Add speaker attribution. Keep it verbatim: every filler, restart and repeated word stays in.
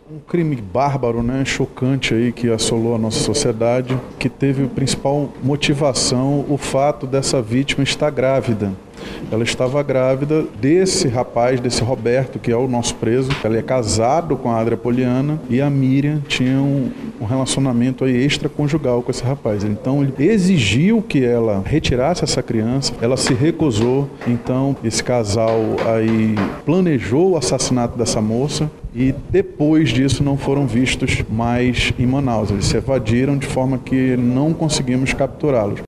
Speaker 1: Um crime bárbaro, né, chocante aí que assolou a nossa sociedade, que teve a principal motivação o fato dessa vítima estar grávida. Ela estava grávida desse rapaz, desse Roberto, que é o nosso preso. Ela é casado com a Adria Poliana e a Miriam tinha um, um relacionamento aí extraconjugal com esse rapaz. Então ele exigiu que ela retirasse essa criança, ela se recusou. Então esse casal aí planejou o assassinato dessa moça e depois disso não foram vistos mais em Manaus. Eles se evadiram de forma que não conseguimos capturá-los.